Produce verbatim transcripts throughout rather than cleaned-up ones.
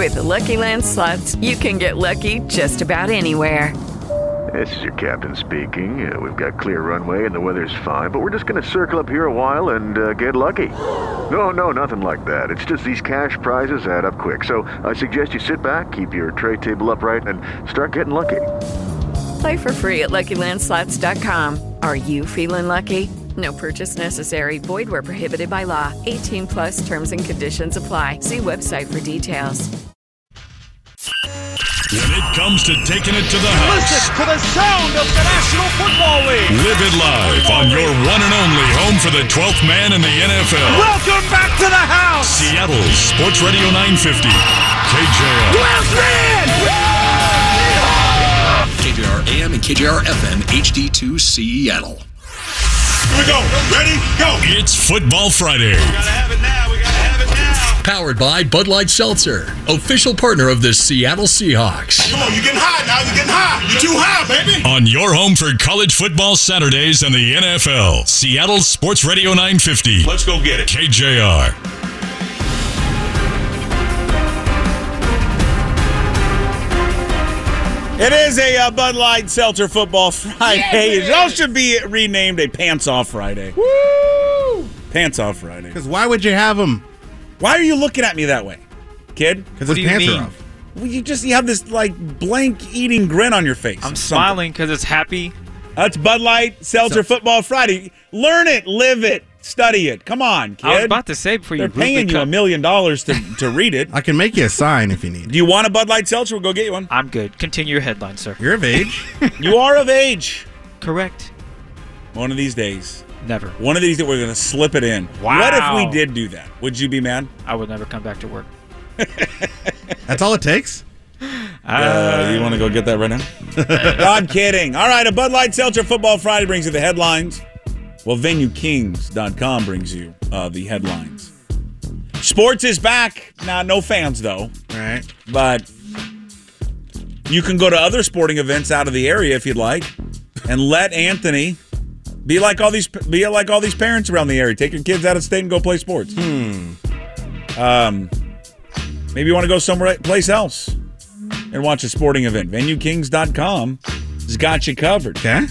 With the Lucky Land Slots, you can get lucky just about anywhere. This is your captain speaking. Uh, we've got clear runway and the weather's fine, but we're just going to circle up here a while and uh, get lucky. No, no, nothing like that. It's just these cash prizes add up quick. So I suggest you sit back, keep your tray table upright, and start getting lucky. Play for free at Lucky Land Slots dot com. Are you feeling lucky? No purchase necessary. Void where prohibited by law. eighteen plus terms and conditions apply. See website for details. When it comes to taking it to the house, listen to the sound of the National Football League. Live it live on your one and only home for the twelfth man in the N F L. Welcome back to the house. Seattle's Sports Radio nine fifty. K J R. Wilson! K J R A M and K J R F M H D two Seattle. Here we go. Ready? Go. It's Football Friday. We gotta have it now. We gotta have it now. Powered by Bud Light Seltzer, official partner of the Seattle Seahawks. Come on, you're getting high now. You're getting high. You're too high, baby. On your home for college football Saturdays and the N F L, Seattle's Sports Radio nine fifty. Let's go get it. K J R. It is a uh, Bud Light Seltzer Football Friday. It all should be renamed a Pants Off Friday. Woo! Pants Off Friday. Because why would you have them? Why are you looking at me that way, kid? Because his pants are off. Well, you just you have this like blank eating grin on your face. I'm smiling because it's happy. That's Bud Light Seltzer So- Football Friday. Learn it, live it, study it. Come on, kid. I was about to say before you They're paying you a million dollars to to read it. I can make you a sign if you need. Do you want a Bud Light Seltzer? We'll go get you one. I'm good. Continue your headline, sir. You're of age. You are of age. Correct. One of these days. Never. One of these that we're going to slip it in. Wow. What if we did do that? Would you be mad? I would never come back to work. That's all it takes? Uh, you want to go get that right now? No, I'm kidding. All right, a Bud Light Seltzer Football Friday brings you the headlines. Well, venue kings dot com brings you uh, the headlines. Sports is back. Now, no fans, though. All right. But you can go to other sporting events out of the area if you'd like and let Anthony be like all these be like all these parents around the area. Take your kids out of state and go play sports. Hmm. Um, maybe you want to go somewhere place else and watch a sporting event. venue kings dot com has got you covered. Okay.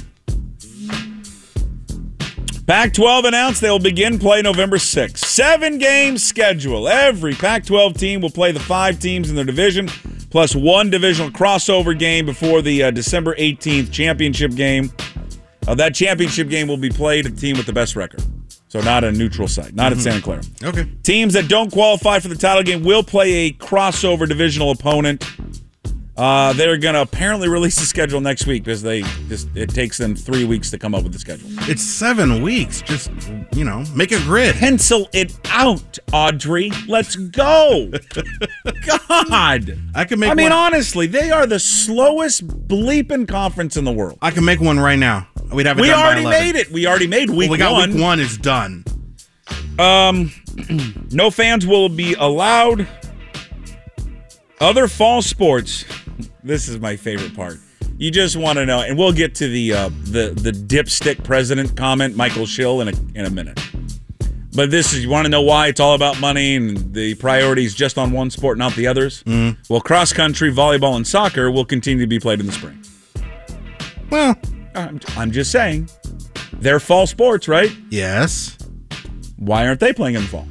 Pac twelve announced they will begin play November sixth. Seven-game schedule. Every Pac twelve team will play the five teams in their division, plus one divisional crossover game before the uh, December eighteenth championship game. Uh, that championship game will be played at the team with the best record. So not a neutral site, not Mm-hmm. at Santa Clara. Okay. Teams that don't qualify for the title game will play a crossover divisional opponent. Uh, they're going to apparently release the schedule next week because they just it takes them three weeks to come up with the schedule. It's seven weeks. Just, you know, make a grid. Pencil it out, Audrey. Let's go. God. I can make I mean, one. honestly, they are the slowest bleeping conference in the world. I can make one right now. We'd have it We done by already eleven. made it. We already made week well, we got one. week one is done. Um, no fans will be allowed. Other fall sports. This is my favorite part. You just want to know, and we'll get to the uh, the the dipstick president comment, Michael Schill, in a in a minute. But this is, you want to know why it's all about money and the priorities just on one sport, not the others? Mm. Well, cross country, volleyball, and soccer will continue to be played in the spring. Well, I'm, I'm just saying, they're fall sports, right? yes. Why aren't they playing in the fall?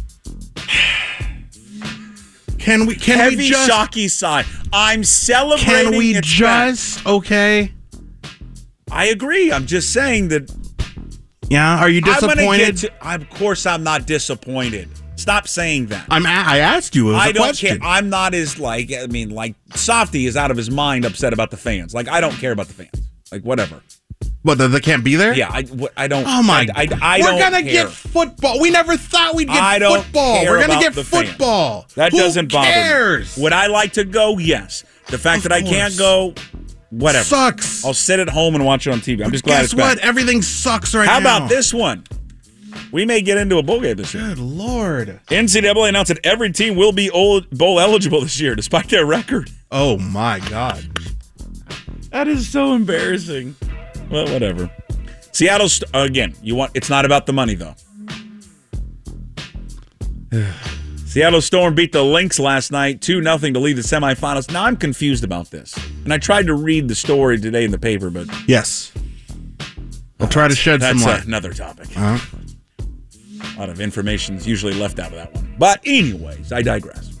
Can we? Can Heavy, we just? shocky sigh. I'm celebrating. Can we its just? back. Okay. I agree. I'm just saying that. Yeah. Are you I'm gonna disappointed? get to, of course, I'm not disappointed. Stop saying that. I'm. A- I asked you. It was I a don't question. care. I'm not as like. I mean, like Softy is out of his mind, upset about the fans. Like I don't care about the fans. Like whatever. What? They, they can't be there? Yeah. I. what- I don't. Oh my! I. I, I We're don't gonna care. get football. We never thought we'd get I don't football. care We're gonna about get the fans. football. That Who doesn't bother cares? me. Would I like to go? Yes. The fact Of that I can't course. go, whatever. Sucks. I'll sit at home and watch it on T V. I'm just glad Guess it's back. what? Everything sucks right How now. about this one? We may get into a bowl game this year. Good Lord. N C double A announced that every team will be old, bowl eligible this year, despite their record. Oh my God. That is so embarrassing. Well, whatever. Seattle's again. You want? It's not about the money though. Seattle Storm beat the Lynx last night, two nothing to lead the semifinals. Now I'm confused about this. And I tried to read the story today in the paper, but... Yes. I'll try to shed That's some light. That's another topic. Uh-huh. A lot of information is usually left out of that one. But anyways, I digress.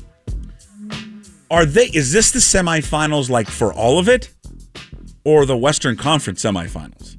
Are they? Is this the semifinals like for all of it? Or the Western Conference semifinals?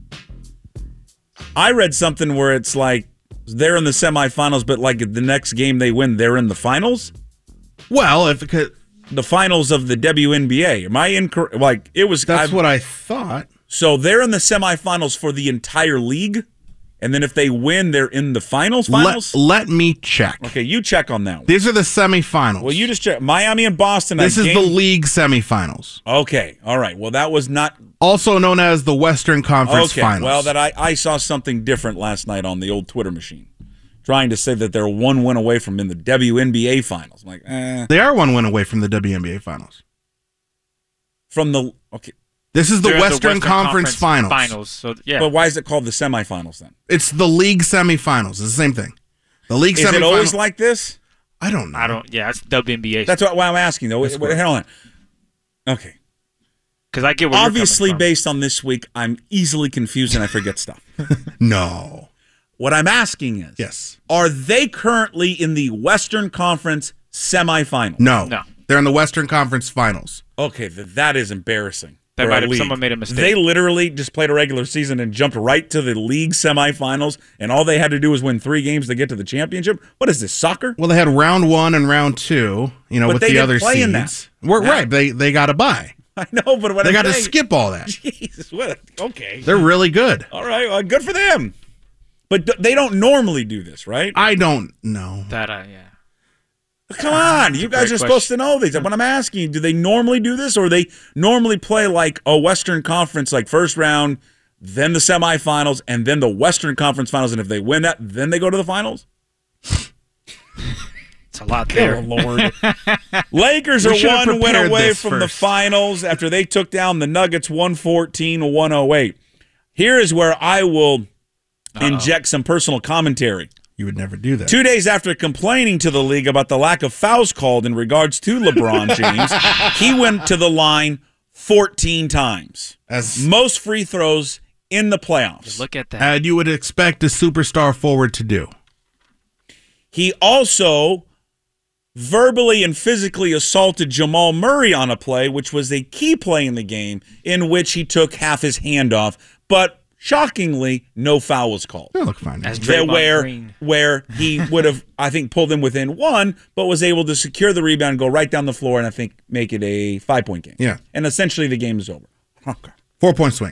I read something where it's like they're in the semifinals, but like the next game they win, they're in the finals? Well, if it could... The finals of the W N B A. Am I incorrect? Like, it was... That's I've, what I thought. So they're in the semifinals for the entire league? And then if they win, they're in the finals? Finals? Let, let me check. Okay, you check on that one. These are the semifinals. Well, you just check. Miami and Boston. This I is game- the league semifinals. Okay, all right. Well, that was not... Also known as the Western Conference okay, Finals. well, that I, I saw something different last night on the old Twitter machine. Trying to say that they're one win away from in the W N B A Finals. I'm like, eh. They are one win away from the W N B A Finals. From the... Okay. This is the They're Western, the Western Conference, Finals. Finals. So yeah. But why is it called the semifinals then? It's the league semifinals. It's the same thing. The league Is semifinals. it always like this? I don't know. I don't. Yeah, it's W N B A. That's what, why I'm asking, though. Wait, wait, hold on. Okay. Because I get where Obviously, you're coming based on this week, I'm easily confused and I forget stuff. No. What I'm asking is, Yes. are they currently in the Western Conference semifinals? No. No. They're in the Western Conference Finals. Okay, th- that is embarrassing. That for might our have- league. someone made a mistake. They literally just played a regular season and jumped right to the league semifinals, and all they had to do was win three games to get to the championship. What is this, soccer? Well, they had round one and round two, you know, But with they the didn't other play seeds. in that. We're, Yeah. Right. They they got to buy. I know, but what They I'm got to saying- skip all that. Jesus, what? A, okay, They're really good. all right, well, good for them. But d- they don't normally do this, right? I don't know. That uh, yeah. Come on, you guys great are supposed to question. know these. What I'm asking you, do they normally do this, or they normally play like a Western Conference, like first round, then the semifinals, and then the Western Conference Finals, and if they win that, then they go to the finals? It's a lot there. Oh, Lord. Lakers We are should have one win prepared away this from the first. finals after they took down the Nuggets one fourteen to one oh eight. Here is where I will inject some personal commentary. You would never do that. Two days after complaining to the league about the lack of fouls called in regards to LeBron James, he went to the line fourteen times. As, Most free throws in the playoffs. Look at that. as you would expect a superstar forward to do. He also verbally and physically assaulted Jamal Murray on a play, which was a key play in the game, in which he took half his hand off. But shockingly, no foul was called. They look fine. As There Draymond where Green. where he would have, I think, pulled them within one, but was able to secure the rebound, go right down the floor, and I think make it a five-point game. Yeah. And essentially the game is over. Okay. Four-point swing.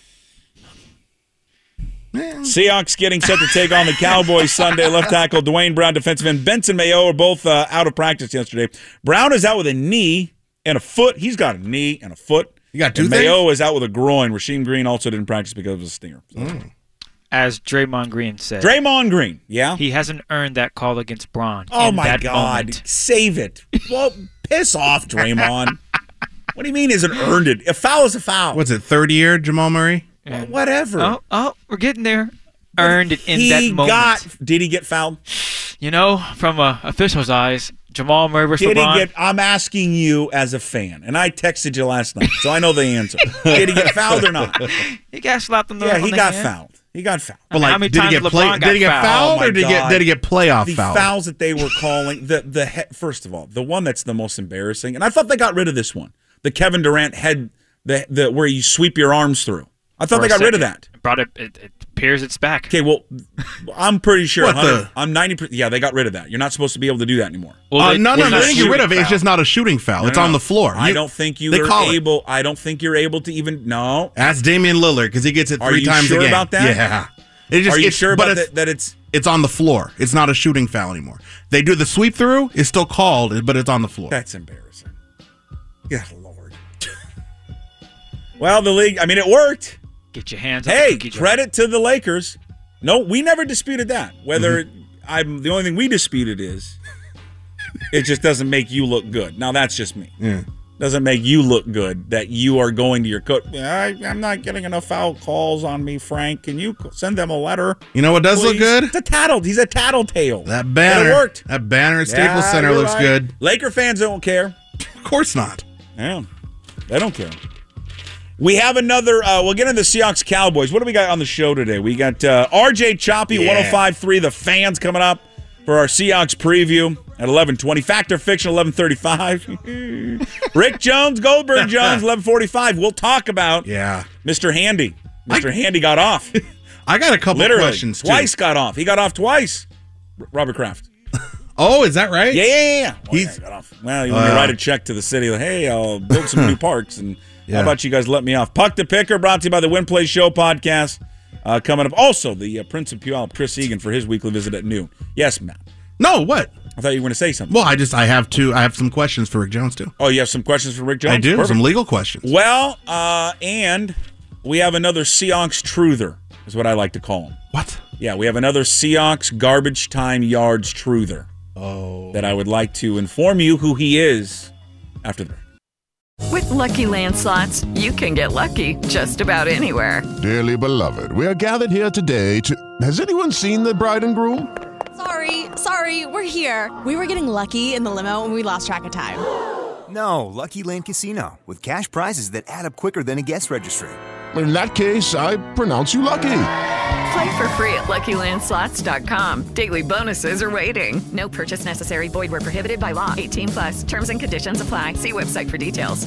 Seahawks getting set to take on the Cowboys Sunday. Left tackle Dwayne Brown, defensive end Benson Mayo are both uh, out of practice yesterday. Brown is out with a knee and a foot. He's got a knee and a foot. You got two And things? Mayo is out with a groin. Rasheem Green also didn't practice because of a stinger. So. As Draymond Green said, Draymond Green, yeah? he hasn't earned that call against Braun. Oh, in my that God. moment. Save it. Well, piss off, Draymond. What do you mean isn't earned it? A foul is a foul. What's it, third year, Jamal Murray? Well, whatever. Oh, oh, we're getting there. Earned it in he that moment. got. Did he get fouled? You know, from a official's eyes, Jamal Murray versus Did LeBron. he get? I'm asking you as a fan, and I texted you last night, so I know the answer. Did he get fouled or not? He got slapped on the Yeah, on he the got hand. fouled. He got fouled. I mean, how many did he times get LeBron play, got Did he get fouled? fouled, Oh, or my did he get God. did he get playoff The fouled? fouls that they were calling, the the he, first of all, the one that's the most embarrassing, and I thought they got rid of this one, the Kevin Durant head, the the where you sweep your arms through. I thought For they a got rid of second. that. Brought it, it, it appears it's back. Okay, well, I'm pretty sure. What one hundred the- I'm ninety percent. Yeah, they got rid of that. You're not supposed to be able to do that anymore. Well, Uh, they- no, no, it's no. not They didn't get rid of it. shooting It's just not a shooting foul. It's No, on no. the floor. I You- don't think you they are call it. able. I don't think you're able to even. No. Ask Damian Lillard because he gets it Are three you times sure a game. about that? Yeah. It just, Are you it's- sure but about it's, that? That it's. It's on the floor. It's not a shooting foul anymore. They do the sweep through. It's still called, but it's on the floor. That's embarrassing. Good Lord. Well, the league. I mean, it worked. Get your hands up. Hey, the cookie jar. credit to the Lakers. No, we never disputed that. Whether Mm-hmm. I'm the only thing we disputed is it just doesn't make you look good. Now that's just me. Yeah. Doesn't make you look good that you are going to your coach. I, I'm not getting enough foul calls on me, Frank. Can you send them a letter? You know what does please? look good? It's a tattle. He's a tattletale. That banner. It worked. That banner at Staples Yeah, Center you're looks right. good. Laker fans don't care. Of course not. Yeah, they don't care. We have another, uh, we'll get into the Seahawks Cowboys. What do we got on the show today? We got uh, R J Choppy, Yeah. one oh five point three, The Fans coming up for our Seahawks preview at eleven twenty. Factor Fiction, eleven thirty-five. Rick Jones, Goldberg Jones, eleven forty-five. We'll talk about Yeah. Mister Handy. Mister Handy got off. I got a couple Literally, questions, too. twice got off. He got off twice. R- Robert Kraft. Oh, is that right? Yeah, yeah, yeah. yeah. Well, He's- yeah, got off. Well, you want to Uh, write a check to the city, like, hey, I'll build some new parks, and Yeah. how about you guys let me off? Puck the Picker, brought to you by the Win Play Show podcast. Uh, coming up. Also, the uh, Prince of Puyallup, Chris Egan, for his weekly visit at noon. Yes, Matt. No, what? I thought you were going to say something. Well, I just, I have two, I have some questions for Rick Jones, too. Oh, you have some questions for Rick Jones? I do, Perfect. some legal questions. Well, uh, and we have another Seahawks truther, is what I like to call him. What? Yeah, we have another Seahawks garbage time yards truther. Oh. That I would like to inform you who he is after the break. With Lucky Land Slots, you can get lucky just about anywhere. Dearly beloved, we are gathered here today to... Has anyone seen the bride and groom? Sorry, sorry, we're here. We were getting lucky in the limo and we lost track of time. No, Lucky Land Casino, with cash prizes that add up quicker than a guest registry. In that case, I pronounce you lucky. Play for free at Lucky Land Slots dot com. Daily bonuses are waiting. No purchase necessary. Void where prohibited by law. eighteen plus. Terms and conditions apply. See website for details.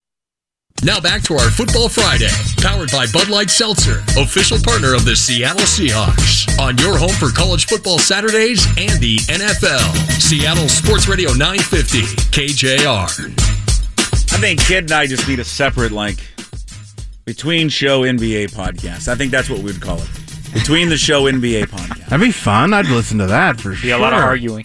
Now back to our Football Friday, powered by Bud Light Seltzer, official partner of the Seattle Seahawks. On your home for college football Saturdays and the N F L. Seattle Sports Radio nine fifty, K J R. I think Kid and I just need a separate, like, between show N B A podcast. I think that's what we would call it. Between the show N B A podcast. That'd be fun. I'd listen to that for Be sure. a lot of arguing.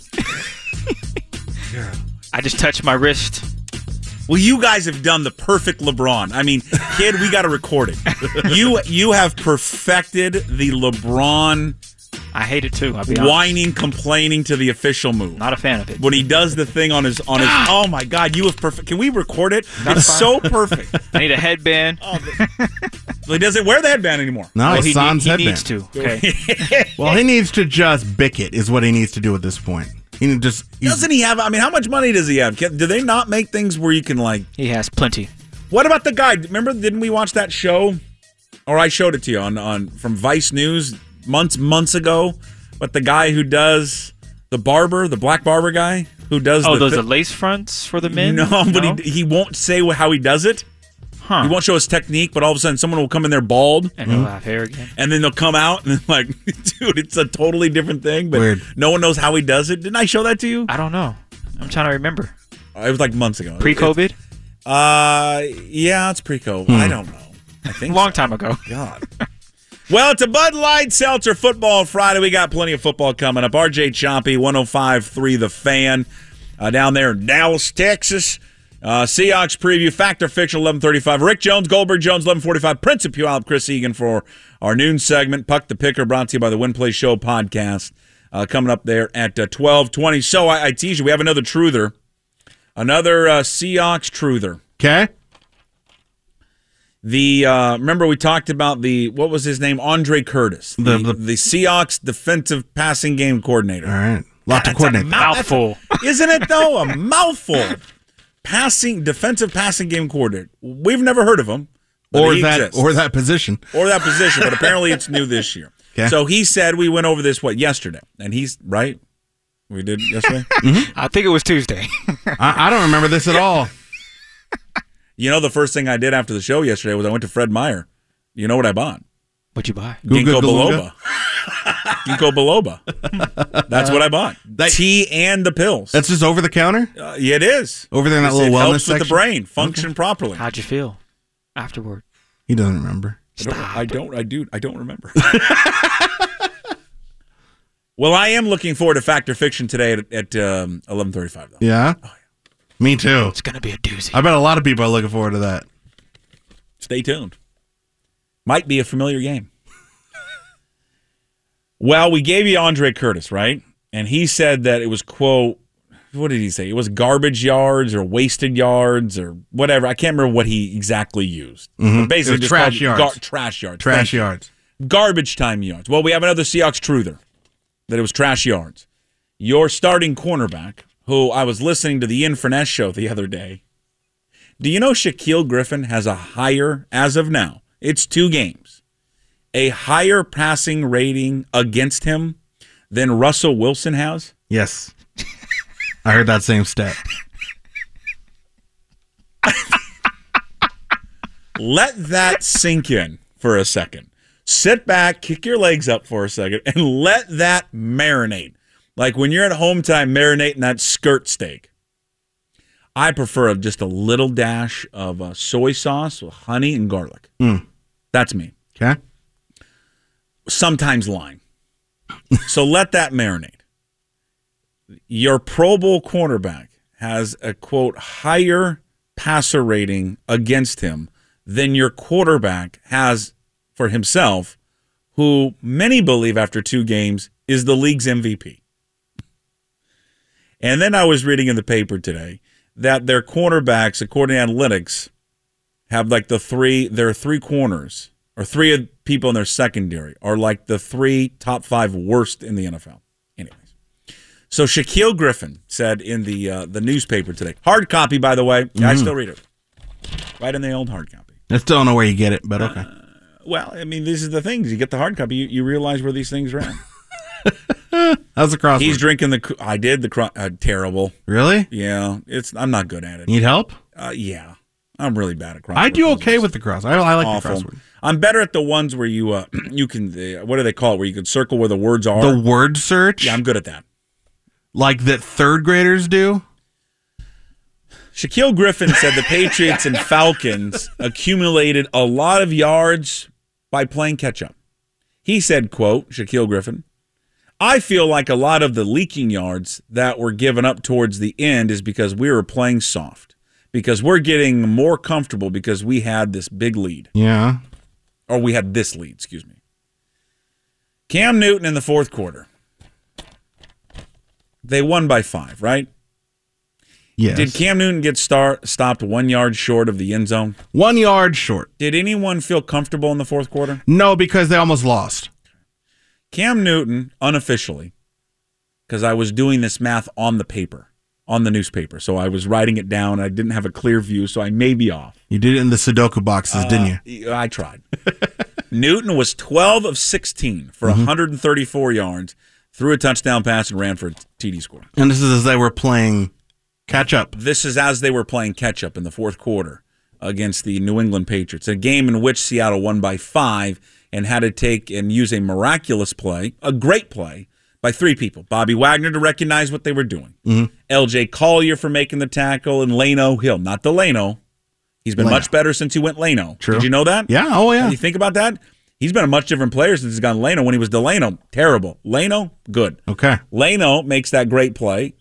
I just touched my wrist. Well, you guys have done the perfect LeBron. I mean, Kid, we got to record it. You you have perfected the LeBron I hate it too. I'll be honest. whining, complaining to the official move. Not a fan of it. When he does the thing on his on his. Oh my God, you have perfect. Can we record it? Not It's fine. so perfect. I need a headband. Oh, he doesn't wear the headband anymore. No, well, it's he, Sans he headband. needs to. Okay. Well, he needs to just bick it, is what he needs to do at this point. He need just he's- Doesn't he have? I mean, how much money does he have? Can, do they not make things where you can like? He has plenty. What about the guy? Remember, didn't we watch that show? Or I showed it to you on on from Vice News months months ago. But the guy who does the barber, the black barber guy who does Oh, the those thi- are lace fronts for the men? No, but he he won't say how he does it. Huh. He won't show his technique, but all of a sudden someone will come in there bald. And he'll have hair again. And then they'll come out and like, dude, it's a totally different thing. But Weird. no one knows how he does it. Didn't I show that to you? I don't know. I'm trying to remember. It was like months ago. Pre-COVID? Uh, yeah, it's pre-COVID. I don't know. I think Long so. time ago. God. Well, it's a Bud Light Seltzer Football Friday. We got plenty of football coming up. R J Choppy, one oh five point three The Fan, uh, down there in Dallas, Texas. Uh, Seahawks preview, Factor Fiction, eleven thirty-five. Rick Jones, Goldberg Jones, eleven forty-five. Prince of Puyallup, Chris Egan for our noon segment. Puck the Picker, brought to you by the Win Play Show podcast, uh, coming up there at uh, twelve twenty. So I, I tease you, we have another truther, another uh, Seahawks truther. Okay. The uh, remember we talked about the what was his name Andre Curtis, the, The- the, the- Seahawks defensive passing game coordinator. All right. Lot to That's a coordinate. mouth- Mouthful. Isn't it though? A mouthful. Passing defensive passing game coordinator. We've never heard of him, but Or he that exists. or that position. or that position, but apparently it's new this year. Okay. So he said we went over this what yesterday, and he's right. We did yesterday. I think it was Tuesday. I, I don't remember this at all. You know, the first thing I did after the show yesterday was I went to Fred Meyer. You know what I bought? What'd you buy? Guga Ginkgo Galunga? biloba. Ginkgo biloba. That's what I bought. That- Tea and the pills. That's just over the counter? Uh, yeah, it is. Over there in that It's- little it wellness helps with the section? brain function properly. How'd you feel afterward? He doesn't remember. I don't, I don't. I do. I don't remember. Well, I am looking forward to Factor Fiction today at, at um, eleven thirty-five. Though. Yeah? Me too. It's going to be a doozy. I bet a lot of people are looking forward to that. Stay tuned. Might be a familiar game. Well, we gave you Andre Curtis, right? And he said that it was, quote, what did he say? It was garbage yards or wasted yards or whatever. I can't remember what he exactly used. Mm-hmm. But basically, just trash yards. Gar- trash yards. Trash yards. Garbage time yards. Well, we have another Seahawks truther that it was trash yards. Your starting cornerback, who I was listening to the Inverness show the other day. Do you know Shaquille Griffin has a higher, as of now, it's two games, a higher passing rating against him than Russell Wilson has? Yes. I heard that same stat. Let that sink in for a second. Sit back, kick your legs up for a second, and let that marinate. Like when you're at home time marinating that skirt steak. I prefer just a little dash of uh, soy sauce with honey and garlic. Mm. That's me. Okay. Sometimes lime. So let that marinate. Your Pro Bowl cornerback has a, quote, higher passer rating against him than your quarterback has for himself, who many believe after two games is the league's M V P. And then I was reading in the paper today that their cornerbacks, according to analytics, have like the three, their three corners, or three of people in their secondary, are like the three top five worst in the N F L. Anyways. So Shaquille Griffin said in the uh, the newspaper today, hard copy, by the way. Mm-hmm. I still read it. Right in the old hard copy. I still don't know where you get it, but okay. Uh, well, I mean, this is the things. You get the hard copy, you, you realize where these things are at. How's the crossword? He's drinking the. I did the cro- uh, terrible. Really? Yeah, it's. I'm not good at it. Need help? Uh, yeah, I'm really bad at crossword. I do okay puzzles. with the cross. I, I like Awful. the crossword. I'm better at the ones where you uh, you can. Uh, what do they call it? Where you can circle where the words are. The word search. Yeah, I'm good at that. Like that third graders do. Shaquille Griffin said the Patriots and Falcons accumulated a lot of yards by playing catch up. He said, "Quote Shaquille Griffin." I feel like a lot of the leaking yards that were given up towards the end is because we were playing soft, because we're getting more comfortable because we had this big lead. Yeah. Or we had this lead, excuse me. Cam Newton in the fourth quarter. They won by five, right? Yes. Did Cam Newton get star- stopped one yard short of the end zone? One yard short. Did anyone feel comfortable in the fourth quarter? No, because they almost lost. Cam Newton, unofficially, because I was doing this math on the paper, on the newspaper, so I was writing it down. I didn't have a clear view, so I may be off. You did it in the Sudoku boxes, uh, didn't you? I tried. Newton was twelve of sixteen for mm-hmm. one hundred thirty-four yards, threw a touchdown pass, and ran for a T D score. And this is as they were playing catch-up. This is as they were playing catch-up in the fourth quarter against the New England Patriots, a game in which Seattle won by five and had to take and use a miraculous play, a great play, by three people. Bobby Wagner to recognize what they were doing. Mm-hmm. L J Collier for making the tackle, and Lano Hill. Not the Lano. He's been Lano. much better since he went Lano. True. Did you know that? Yeah, oh yeah. When you think about that? He's been a much different player since he's gone Lano. When he was Delano, terrible. Lano, good. Okay. Lano makes that great play,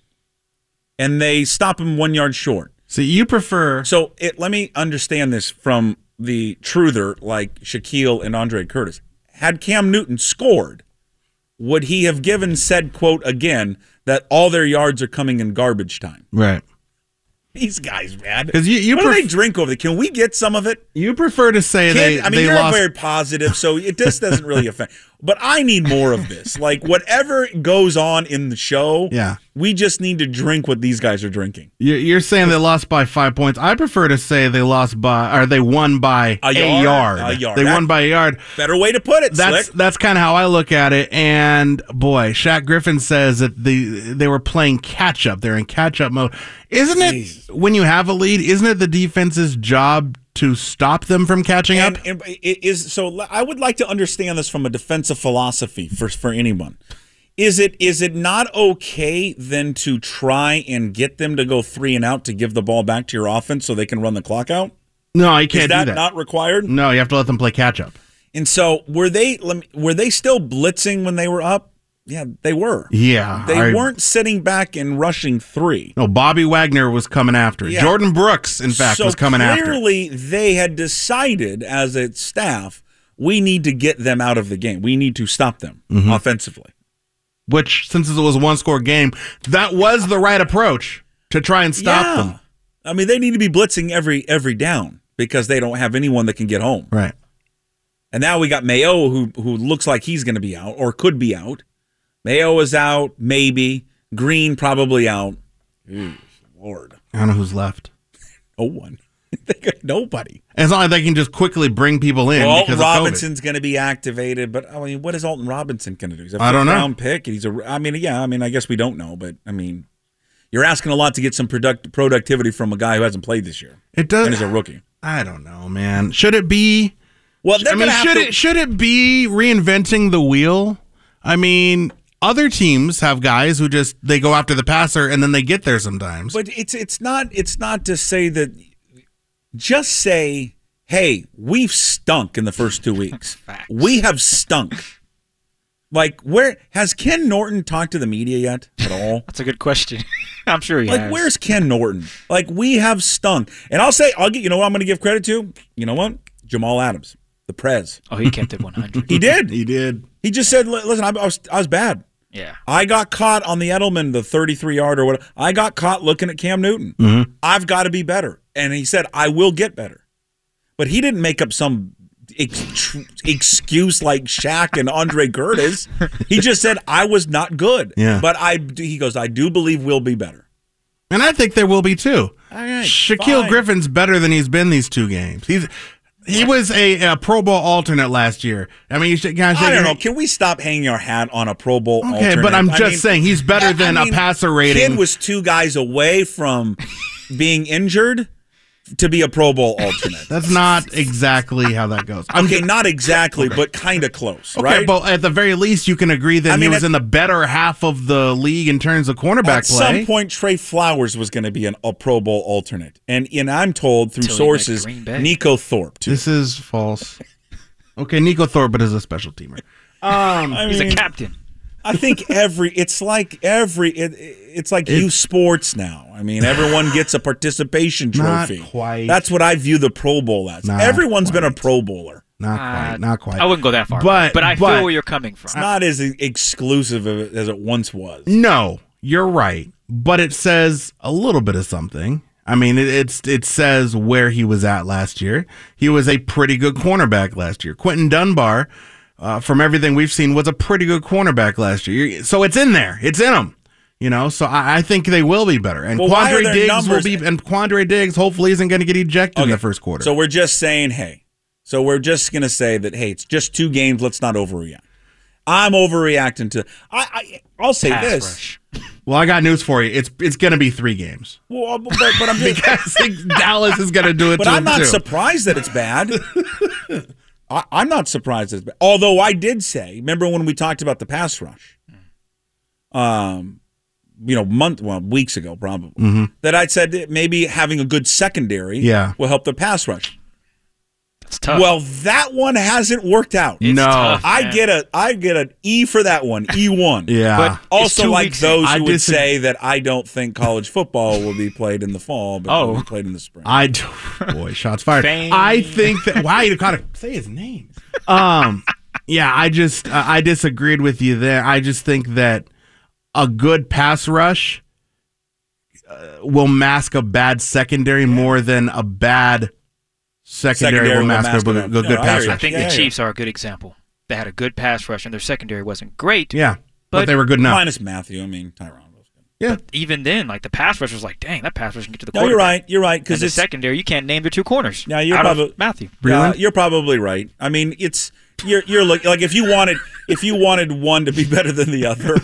and they stop him one yard short. So you prefer... So it, let me understand this from the truther like Shaquille and Andre Curtis. Had Cam Newton scored, would he have given said quote again that all their yards are coming in garbage time? Right. These guys, man. Because you, you what pref- do they drink over there? Can we get some of it? You prefer to say Can, they. I mean, they you're lost- very positive, so it just doesn't really affect. But I need more of this. Like whatever goes on in the show, yeah, we just need to drink what these guys are drinking. You're saying they lost by five points. I prefer to say they lost by, or they won by a, a yard. yard. A yard. They that, won by a yard. Better way to put it. That's Slick. that's kind of how I look at it. And boy, Shaq Griffin says that the they were playing catch up. They're in catch up mode. Isn't Jeez. it when you have a lead? Isn't it the defense's job to stop them from catching and, up? And it is so. I would like to understand this from a defensive philosophy for for anyone. Is it is it not okay then to try and get them to go three and out to give the ball back to your offense so they can run the clock out? No, you can't is that do that. Not required? No, you have to let them play catch up. And so were they were they still blitzing when they were up? Yeah, they were. Yeah. They I, weren't sitting back and rushing three. No, Bobby Wagner was coming after it. Yeah. Jordan Brooks, in fact, so was coming after it. Clearly, they had decided as a staff, we need to get them out of the game. We need to stop them mm-hmm. offensively. which since it was a one-score game, that was the right approach to try and stop yeah. them. I mean, they need to be blitzing every every down because they don't have anyone that can get home. Right. And now we got Mayo, who who looks like he's going to be out or could be out. Mayo is out, maybe. Green probably out. Ooh, Lord. I don't know who's left. No one. They got nobody. And it's not like they can just quickly bring people in. Well, because Alton Robinson's going to be activated, but I mean, what is Alton Robinson going to do? He's a I don't know. round pick. And he's a. I mean, yeah. I mean, I guess we don't know, but I mean, you're asking a lot to get some product productivity from a guy who hasn't played this year. It does. And is a rookie. I don't know, man. Should it be? Well, I mean, should to, it should it be reinventing the wheel? I mean, other teams have guys who just they go after the passer and then they get there sometimes. But it's it's not it's not to say that. Just say, hey, we've stunk in the first two weeks. We have stunk. Like, where has Ken Norton talked to the media yet at all? That's a good question. I'm sure he like, has. where's Ken Norton? Like, we have stunk. And I'll say, I'll get. You know what I'm going to give credit to? You know what? Jamal Adams, the Prez. Oh, he kept it one hundred. He did. He did. He just said, listen, I, I was I was bad. Yeah. I got caught on the Edelman, the thirty-three yard or whatever. I got caught looking at Cam Newton. Mm-hmm. I've got to be better. And he said, I will get better. But he didn't make up some ex- excuse like Shaq and Andre Curtis. He just said, I was not good. Yeah. But I, he goes, I do believe we'll be better. And I think there will be too. All right, Shaquille fine. Griffin's better than he's been these two games. He's He was a, a Pro Bowl alternate last year. I mean, you should, guys. I don't know. Can we stop hanging our hat on a Pro Bowl Okay, alternate? but I'm I just mean, saying he's better I- than I mean, a passer rating. Kid was two guys away from being injured to be a Pro Bowl alternate. That's not exactly how that goes. Okay, not exactly, but kind of close, Okay, right? but at the very least, you can agree that I mean, he was at- in the better half of the league in terms of cornerback At play. some point, Trey Flowers was going to be an, a Pro Bowl alternate, and and I'm told through Till he went sources, Green Bay. Nico Thorpe too. This is false. Okay, Nico Thorpe is a special teamer. Um, I He's mean, a captain. I think every it's like every it, it's like It- youth sports now. I mean, everyone gets a participation Not trophy. quite. That's what I view the Pro Bowl as. Not Everyone's been a quite. Pro Bowler. Not Uh, quite. Not quite. I wouldn't go that far. But- but I but- feel where you're coming from. It's not as exclusive of it as it once was. No, you're right, but it says a little bit of something. I mean, it, it's it says where he was at last year. He was a pretty good cornerback last year. Quentin Dunbar, uh, from everything we've seen, was a pretty good cornerback last year. So it's in there. It's in him. You know, so I, I think they will be better. And Well, why are Quandre their Diggs numbers- will be, and Quandre Diggs hopefully isn't going to get ejected in Okay, the first quarter. So we're just saying, hey. So we're just going to say that, hey, it's just two games. Let's not overreact. I'm overreacting to. I, I I'll say Pass this. rush. well, I got news for you. It's it's going to be three games Well, but, but I'm just, because Dallas is going to do it. but to I'm him not too. surprised that it's bad. I, I'm not surprised that it's bad. Although I did say, remember when we talked about the pass rush? Um, you know, month well weeks ago probably Mhm. that I said that maybe having a good secondary Yeah. will help the pass rush. It's tough. Well, that one hasn't worked out. It's no. tough, I man. get a I get an E for that one, E one. Yeah. But- It's Also, two like weeks in. those I who would disagree. say that I don't think college football will be played in the fall, but Oh. will be played in the spring. I do, boy, shots fired. Fame. I think that why you gotta say his name. Um, yeah, I just uh, I disagreed with you there. I just think that a good pass rush uh, will mask a bad secondary more than a bad secondary, Secondary will will mask, mask a, it. a good No, I pass hear you. I rush. think Yeah, the yeah. Chiefs are a good example. They had a good pass rush, and their secondary wasn't great. Yeah, but, But- they were good enough. Minus Matthew. I mean, Tyron was good. Yeah, Even then, like the pass rush was like, dang, that pass rush can get to the No, quarterback. you're right. You're right. Because Because the it's secondary, you can't name their two corners. Yeah, you're out of probably- Matthew. yeah, Breland? you're probably right. I mean, it's you're you're look, like if you wanted if you wanted one to be better than the other.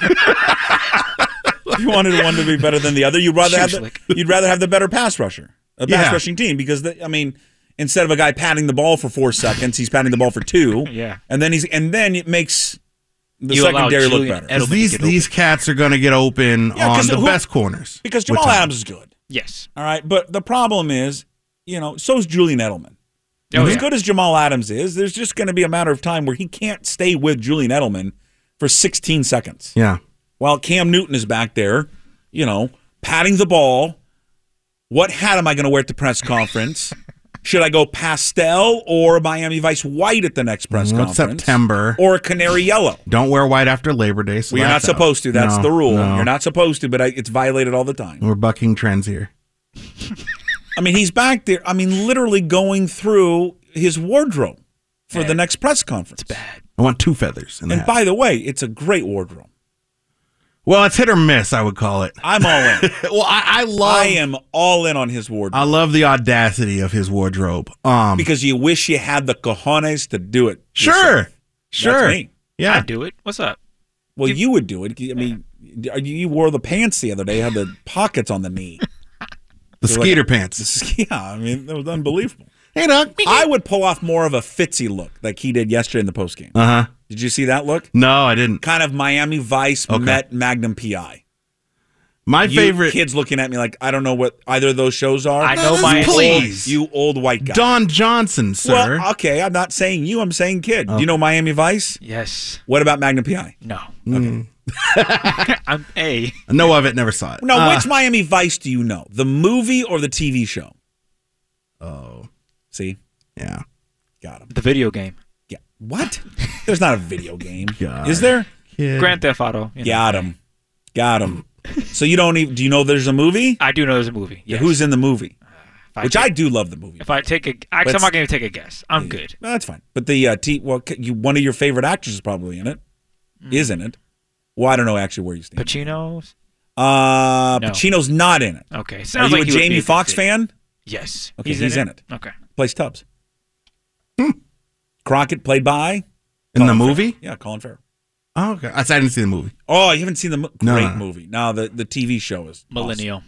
If you wanted one to be better than the other, you'd rather have the, Slick. you'd rather have the better pass rusher, a pass Yeah. rushing team, because the, I mean, instead of a guy patting the ball for four seconds, he's patting the ball for two. Yeah. and then he's and then it makes the You allow secondary look Julian better. Edelman because these to get these cats are going to get open Yeah, on 'cause the who- best corners because with Jamal time. Adams is good. Yes. All right, but the problem is, you know, so's Julian Edelman. Oh, as yeah. good as Jamal Adams is, there's just going to be a matter of time where he can't stay with Julian Edelman for sixteen seconds. Yeah, While Cam Newton is back there, you know, patting the ball. What hat am I going to wear at the press conference? Should I go pastel or Miami Vice white at the next press Well, it's conference? September. Or canary yellow? Don't wear white after Labor Day. So Well, you're not that's out. supposed to. That's No, the rule. no. You're not supposed to, but I, it's violated all the time. We're bucking trends here. I mean, he's back there. I mean, literally going through his wardrobe for the next press conference. It's bad. I want two feathers. In And that. by the way, it's a great wardrobe. Well, it's hit or miss, I would call it. I'm all in. well, I, I love. I am all in on his wardrobe. I love the audacity of his wardrobe. Um, because you wish you had the cojones to do it. Sure, yourself. sure. That's me. Yeah, I'd do it. What's up? Well, you would do it. I mean, you you wore the pants the other day. Had the pockets on the knee. the They're skeeter like- pants. Yeah, I mean, that was unbelievable. Hey, Doc. I would pull off more of a Fitzy look like he did yesterday in the postgame. Uh huh. Did you see that look? No, I didn't. Kind of Miami Vice Okay. met Magnum P I. My You favorite kids looking at me like I don't know what either of those shows are. I know No, my please. You old white guy. Don Johnson, sir. Well, okay, I'm not saying you. I'm saying kid. Do you know Miami Vice? Yes. What about Magnum P I? No. Mm. I'm A. know of it, never saw it. No, Uh, which Miami Vice do you know? The movie or the T V show? Oh, See? yeah. Got him. The video game. Yeah. What? There's not a video game. God. Is there? Kid. Grand Theft Auto. you know. Got him. Got him. So you don't even, do you know there's a movie? I do know there's a movie. Yeah, Yes. Who's in the movie? If I Which take- I do love the movie. If I take a, actually, But- I'm not going to take a guess. I'm good. No, that's fine. But the uh, T, well, c- you, one of your favorite actors is probably in it. Is in it. Well, I don't know actually where you stand. Pacino's. Uh, No. Pacino's not in it. Okay. Are Sounds you like a he would be Jamie a good Foxx fit. fan? Yes. Okay, he's in it. Okay. Plays Tubbs. Crockett played by In the Colin movie? Farrell. Yeah, Colin Farrell. Oh, okay. I didn't see the movie. Oh, you haven't seen the mo- No, great no, no. movie? No, the, the T V show is awesome. Millennial.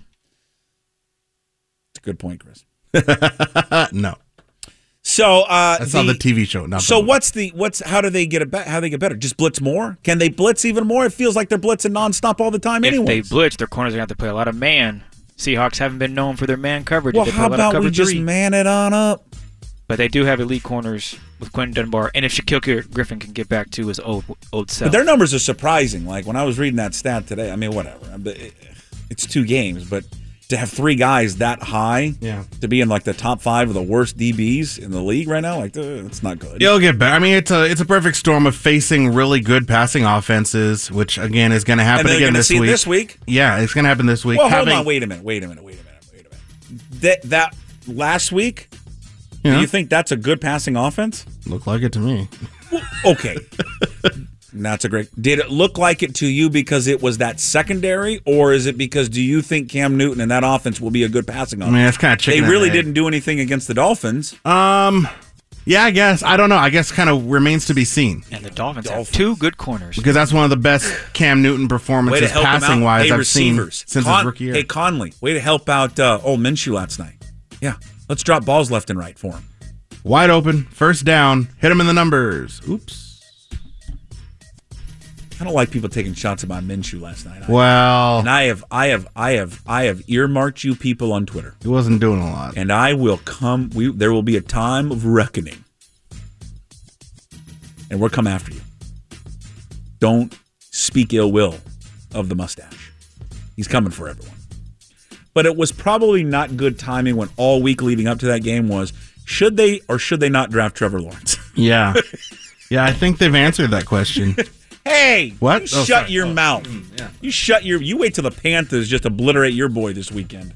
It's a good point, Chris. no, So uh, I saw the T V show. Not So the movie. what's the what's how do they get it? Be- how do they get better? Just blitz more? Can they blitz even more? It feels like they're blitzing nonstop all the time. If Anyway, they blitz, their corners are going to have to play a lot of man. Seahawks haven't been known for their man coverage. well, they play how a lot of about cover we just three. man it on up? But they do have elite corners with Quentin Dunbar, and if Shaquille Griffin can get back to his old old self. But their numbers are surprising. Like when I was reading that stat today, I mean, whatever. But it- It's two games, but to have three guys that high, Yeah. to be in like the top five of the worst D Bs in the league right now, like uh, it's not good. It'll get better. I mean, it's a it's a perfect storm of facing really good passing offenses, which again is going to happen And they're again gonna this see it week. this week? Yeah, it's going to happen this week. Well, Having- hold on. Wait a minute. Wait a minute. Wait a minute. Wait a minute. That that last week, Yeah. do you think that's a good passing offense? Look like it to me. Okay. That's a great. Did it look like it to you because it was that secondary, or is it because do you think Cam Newton and that offense will be a good passing I offense? mean, it's kind of They chicken. and really egg. didn't do anything against the Dolphins. Um, yeah, I guess I don't know. I guess kind of remains to be seen and the Dolphins, have two good corners. because that's one of the best Cam Newton Way to performances help them passing out. wise Hey, I've receivers. seen since Con- his rookie year. Hey, Conley, way to help out uh, old Minshew last night. Yeah, let's drop balls left and right for him. Wide open, first down, hit him in the numbers. Oops. I don't like people taking shots at my Minshew last night. I- Well, and I have, I have, I have, I have earmarked you people on Twitter, he wasn't doing a lot. and I will come. We there will be a time of reckoning, and we'll come after you. Don't speak ill will of the mustache. He's coming for everyone. But it was probably not good timing when all week leading up to that game was should they or should they not draft Trevor Lawrence? Yeah, yeah. I think they've answered that question. Hey, What? You Oh, shut sorry. your Oh, mouth. yeah. You shut your. You wait till the Panthers just obliterate your boy this weekend.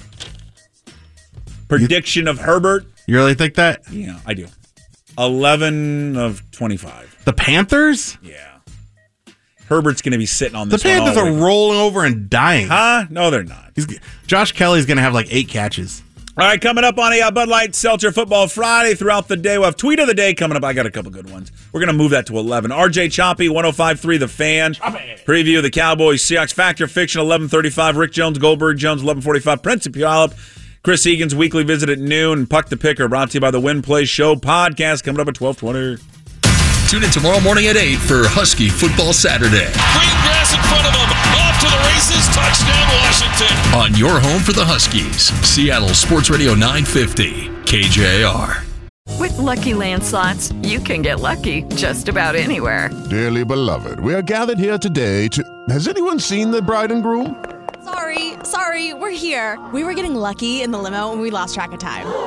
Prediction of Herbert? You really think that? Yeah, I do. Eleven of twenty-five. The Panthers? Yeah. Herbert's going to be sitting on The this. one Panthers all are week. rolling over and dying. Huh? No, they're not. He's, Josh Kelly's going to have like eight catches. All right, coming up on a uh, Bud Light Seltzer Football Friday throughout the day. We'll have Tweet of the Day coming up. I got a couple good ones. We're going to move that to eleven. R J Choppy, one oh five point three The Fan. Preview of the Cowboys, Seahawks, Fact or Fiction, eleven thirty-five. Rick Jones, Goldberg Jones, eleven forty-five. Prince Puyallup, Chris Egan's Weekly Visit at noon. And Puck the Picker, brought to you by the Win Play Show podcast, coming up at twelve twenty. Tune in tomorrow morning at eight for Husky Football Saturday. Green grass in front of him. Off to the races. Touchdown, Washington. On your home for the Huskies, Seattle Sports Radio nine fifty, K J R. With Lucky Land Slots, you can get lucky just about anywhere. Dearly beloved, we are gathered here today to... Has anyone seen the bride and groom? Sorry, sorry, we're here. We were getting lucky in the limo and we lost track of time.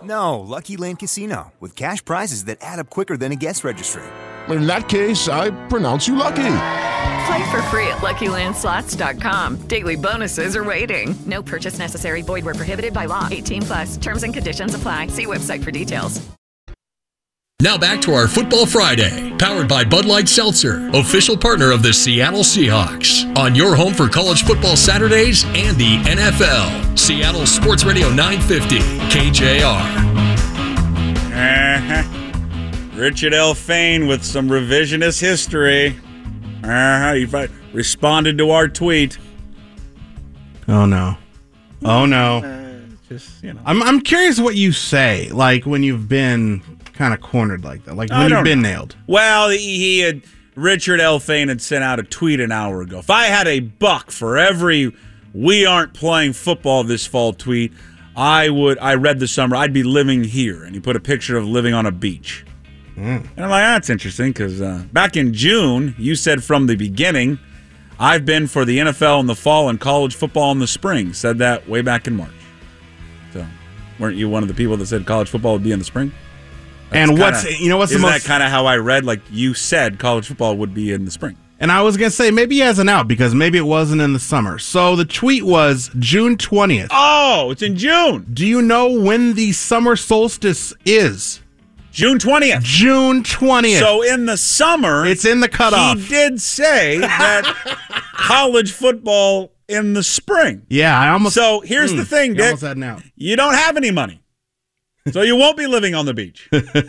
No, Lucky Land Casino, with cash prizes that add up quicker than a guest registry. In that case, I pronounce you lucky. Play for free at Lucky Land Slots dot com. Daily bonuses are waiting. No purchase necessary. Void where prohibited by law. eighteen plus. Terms and conditions apply. See website for details. Now back to our Football Friday, powered by Bud Light Seltzer, official partner of the Seattle Seahawks. On your home for college football Saturdays and the N F L. Seattle Sports Radio nine fifty, K J R. Uh-huh. Richard L. Fain with some revisionist history. Uh-huh. He responded to our tweet. Oh, no. Oh, no. Uh, just, you know. I'm, I'm curious what you say, like, when you've been kind of cornered like that, like when you've been know. nailed. Well, he, he had Richard L. Fain had sent out a tweet an hour ago. If I had a buck for every "we aren't playing football this fall" tweet, I would. I read the summer. I'd be living here, and he put a picture of living on a beach. Mm. And I'm like, that's interesting because uh, back in June, you said from the beginning, I've been for the N F L in the fall and college football in the spring. Said that way back in March. So, weren't you one of the people that said college football would be in the spring? That's and what's kinda, you know what's the isn't most that kind of how I read? Like you said, college football would be in the spring. And I was gonna say maybe he has an out because maybe it wasn't in the summer. So the tweet was June twentieth. Oh, it's in June. Do you know when the summer solstice is? June twentieth. June twentieth. So in the summer, it's in the cutoff. He did say that college football in the spring. Yeah, I almost. So here's mm, the thing, Dick. Almost had an out. You don't have any money. So you won't be living on the beach.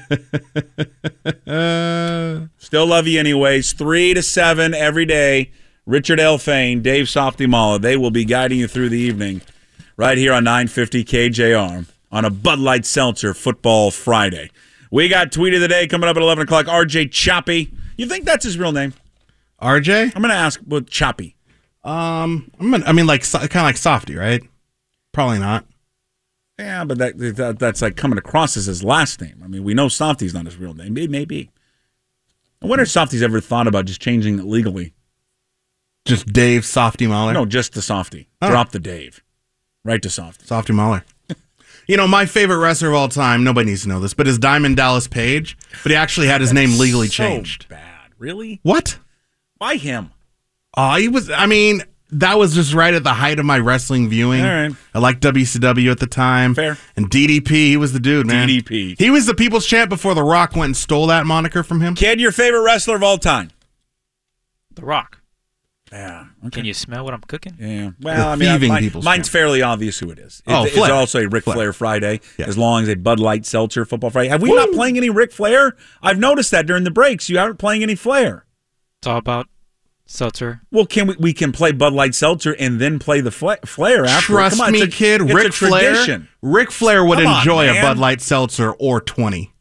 uh, Still love you anyways. Three to seven every day. Richard L. Fain, Dave Softimala. They will be guiding you through the evening right here on nine fifty K J R on a Bud Light Seltzer Football Friday. We got Tweet of the Day coming up at eleven o'clock. R J Choppy. You think that's his real name? R J? I'm going to ask what Choppy. Um, I'm gonna, I mean, like kind of like Softy, right? Probably not. Yeah, but that, that that's like coming across as his last name. I mean, we know Softy's not his real name. It may be. I wonder if Softy's ever thought about just changing it legally. Just Dave Softy Mahler? No, just the Softy. Oh. Drop the Dave. Right to Softy. Softy Mahler. You know, my favorite wrestler of all time, nobody needs to know this, but is Diamond Dallas Page. But he actually had his that's name legally so changed. Bad. Really? What? Why him? Oh, he was, I mean... That was just right at the height of my wrestling viewing. All right. I liked W C W at the time. Fair. And D D P, he was the dude, man. D D P. He was the people's champ before The Rock went and stole that moniker from him. Kid, your favorite wrestler of all time? The Rock. Yeah. Okay. Can you smell what I'm cooking? Yeah. Well, I mean, I, mine, mine's champ. fairly obvious who it is. It, oh, it's Flair. also a Ric Flair, Flair Friday, yeah. As long as a Bud Light Seltzer Football Friday. Have we Woo! not playing any Ric Flair? I've noticed that during the breaks. You aren't playing any Flair. It's all about Seltzer. Well, can we we can play Bud Light Seltzer and then play the fla- Flair after? Trust Come on, me, it's a, kid. It's Ric a Flair. tradition. Ric Flair would Come enjoy on, a Bud Light Seltzer or twenty.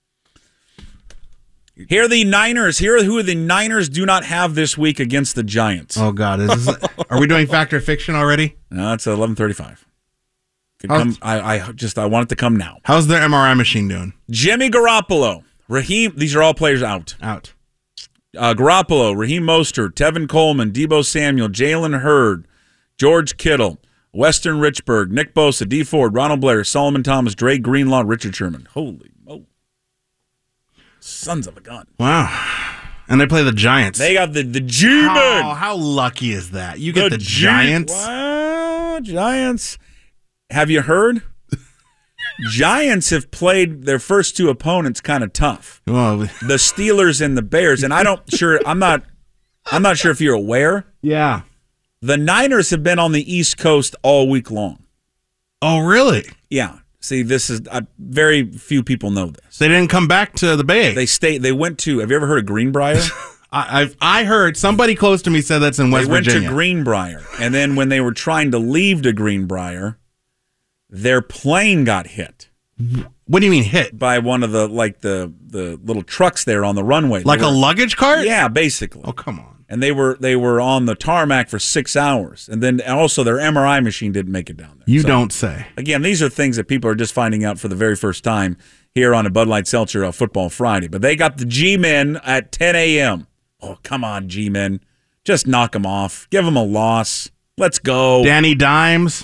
Here are the Niners. Here are who the Niners do not have this week against the Giants. Oh God, is this, are we doing fact or fiction already? No, it's eleven thirty-five. Come, I, I just I want it to come now. How's their M R I machine doing? Jimmy Garoppolo, Raheem. These are all players out. Out. Uh, Garoppolo, Raheem Mostert, Tevin Coleman, Deebo Samuel, Jalen Hurd, George Kittle, Weston Richburg, Nick Bosa, D Ford, Ronald Blair, Solomon Thomas, Dre Greenlaw, Richard Sherman. Holy mo! Sons of a gun! Wow. And they play the Giants. They got the the G-Men. How, how lucky is that? You get the, the G- Giants. Wow, Giants. Have you heard? Giants have played their first two opponents kind of tough. Well, the Steelers and the Bears, and I don't sure I'm not I'm not sure if you're aware. Yeah. The Niners have been on the East Coast all week long. Oh, really? Yeah. See, this is uh, very few people know this. They didn't come back to the Bay. They stayed. They went to. Have you ever heard of Greenbrier? I, I've I heard somebody close to me said that's in West they went Virginia. to Greenbrier, and then when they were trying to leave to Greenbrier, their plane got hit. What do you mean hit? By one of the like the the little trucks there on the runway. Like were, a luggage cart? Yeah, basically. Oh, come on. And they were they were on the tarmac for six hours, and then also their M R I machine didn't make it down there. You so, don't say. Again, these are things that people are just finding out for the very first time here on a Bud Light Seltzer uh, Football Friday. But they got the G-Men at ten a.m. Oh, come on, G-Men. Just knock them off. Give them a loss. Let's go. Danny Dimes.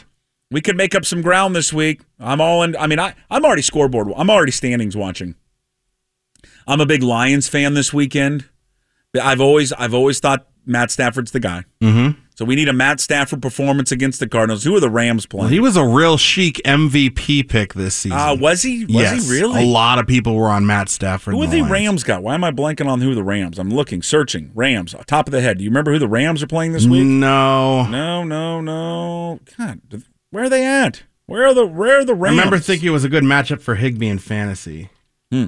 We could make up some ground this week. I'm all in. I mean, I, I'm already scoreboard. I'm already standings watching. I'm a big Lions fan this weekend. I've always I've always thought Matt Stafford's the guy. Mm-hmm. So we need a Matt Stafford performance against the Cardinals. Who are the Rams playing? Well, he was a real chic M V P pick this season. Uh, was he? Was yes, he really? A lot of people were on Matt Stafford. Who are the the Lions. Rams got? Why am I blanking on who the Rams? I'm looking, searching. Rams, top of the head. Do you remember who the Rams are playing this week? No. No, no, no. God, where are they at? Where are the Where are the Rams? I remember thinking it was a good matchup for Higbee in fantasy. Hmm.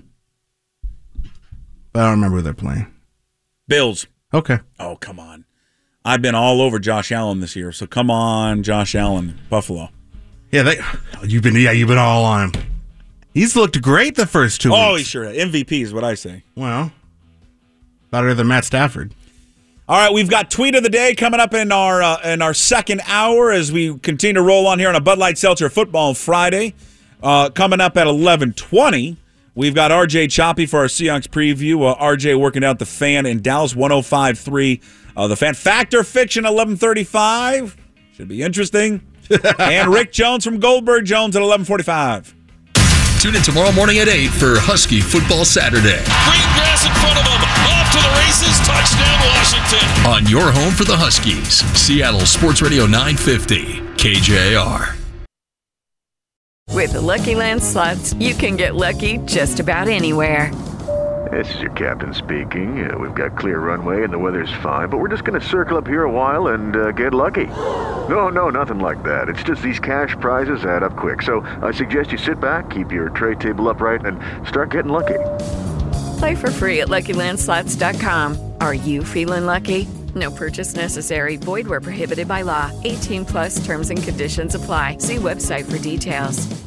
But I don't remember who they're playing. Bills. Okay. Oh, come on. I've been all over Josh Allen this year, so come on, Josh Allen, Buffalo. Yeah, they. You've been. Yeah, you've been all on him. He's looked great the first two Oh, weeks. he sure has. M V P is what I say. Well, better than Matt Stafford. All right, we've got Tweet of the Day coming up in our uh, in our second hour as we continue to roll on here on a Bud Light Seltzer Football Friday. Uh, coming up at eleven twenty, we've got R J Choppy for our Seahawks preview. Uh, R J working out the Fan in Dallas, one oh five point three. Uh, the Fan Factor Fiction, eleven thirty-five. Should be interesting. And Rick Jones from Goldberg Jones at eleven forty-five. Tune in tomorrow morning at eight for Husky Football Saturday. Green grass in front of him. Off to the races. Touchdown, Washington. On your home for the Huskies, Seattle Sports Radio nine fifty, K J R. With the Lucky Land Slots, you can get lucky just about anywhere. This is your captain speaking. Uh, we've got clear runway and the weather's fine, but we're just going to circle up here a while and uh, get lucky. No, no, nothing like that. It's just these cash prizes add up quick. So I suggest you sit back, keep your tray table upright, and start getting lucky. Play for free at Lucky Land Slots dot com. Are you feeling lucky? No purchase necessary. Void where prohibited by law. eighteen plus terms and conditions apply. See website for details.